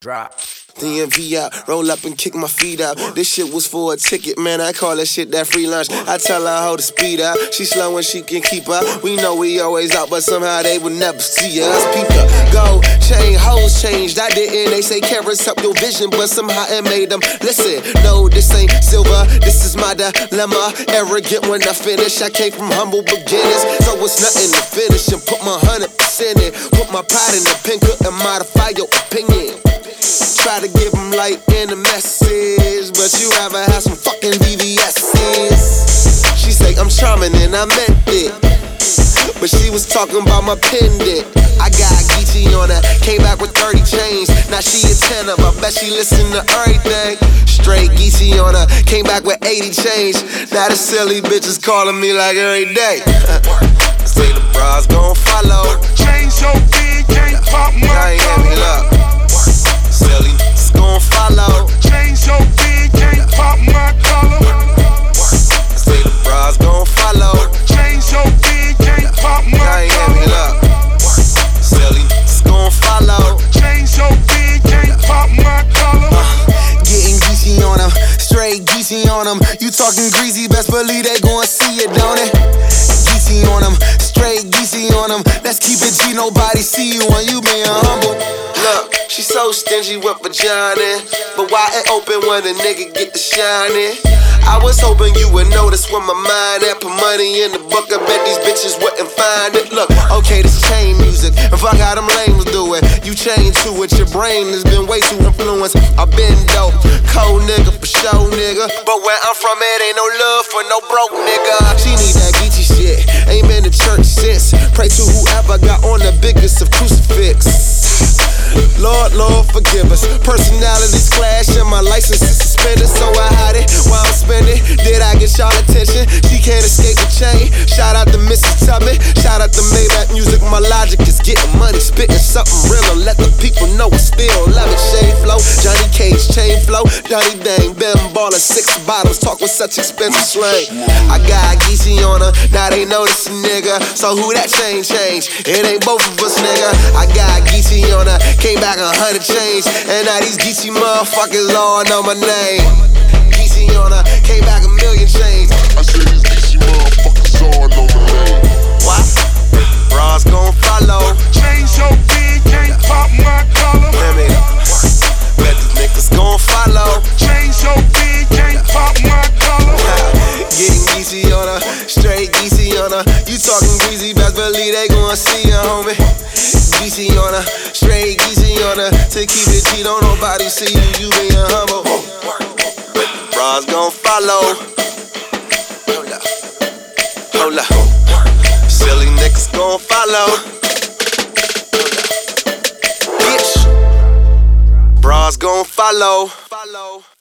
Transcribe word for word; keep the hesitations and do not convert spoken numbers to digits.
Drop. D M V out, roll up and kick my feet out. This shit was for a ticket, man, I call that shit that free lunch. I tell her how to speed out, she slow when she can keep up. We know we always out, but somehow they would never see us. People go, chain, hoes changed, I didn't. They say carrots help your vision, but somehow it made them listen. No, this ain't silver, this is my dilemma. Arrogant when I finish, I came from humble beginners. So it's nothing to finish and put my hundred percent in. Put my pride in the pen, couldn't modify your opinion. Try to give them light in the message, but you rather have some fucking V V S's. She say I'm charming and I meant it, but she was talking about my pendant. I got Geechee on her, came back with thirty chains. Now she a ten of, I bet she listen to everything. Straight Geechee on her, came back with eighty chains. Now the silly bitches calling me like every day. Say the bras gon' follow. Chain so big, can't pop my collar. Silly, it's gon' follow. Chain so big, can't pop my collar. Say the bras gon' follow. Chain so big, can't pop my collar. Silly, it's gon' follow. Chain so big, can't pop my collar. Uh, getting Geechee on them, straight Geechee on them. You talking greasy, best believe they gon' see it, don't it? Geechee on them, straight Geechee on them. Let's keep it G, nobody see you when you being humble. Look, she so stingy with vagina, but why it open when a nigga get the shining? I was hoping you would notice when my mind at. Put money in the book, I bet these bitches wouldn't find it. Look, okay, this chain music, and fuck how them lames do it. You chain to it, your brain has been way too influenced. I've been dope, cold nigga for show, nigga. But where I'm from, it ain't no love for no broke nigga. She need that Geechee shit, ain't been to church since. Pray to whoever got on the biggest of crucifix. Lord, Lord, forgive us. Personalities clash and my license is suspended, so I hide it while I'm spending. Did I get y'all attention? She can't escape the chain. Shout out to Missus Tubman. Shout out to Maybach Music. My logic is getting money, spitting something real and let the people know I still love it. Shade flow, Johnny Cage, chain flow, Johnny Dang, Ben Baller, six bottles, talk with such expensive slang. I got Geechee on her, now they know this a nigga. So who that chain change? It ain't both of us, nigga. I got Geechee on her, came back a hundred chains, and now these Geechee motherfuckers all know my name. Geechee on her, came back a million chains. I said these Geechee motherfuckers all know my name. What? Bras gon' follow. Chain so big, can't pop my collar. Women, bet these niggas gon' follow. Chain so big, can't pop my collar. Getting Geechee on her, straight Geechee on her. You talking greasy, best believe they gon' see ya, homie. Geechee on her, straight Geechee on her. To keep it G, don't nobody see you, you being humble. Bras gon' follow. Hold up, hold up. Silly niggas gon' follow. Bitch, bras gon' follow.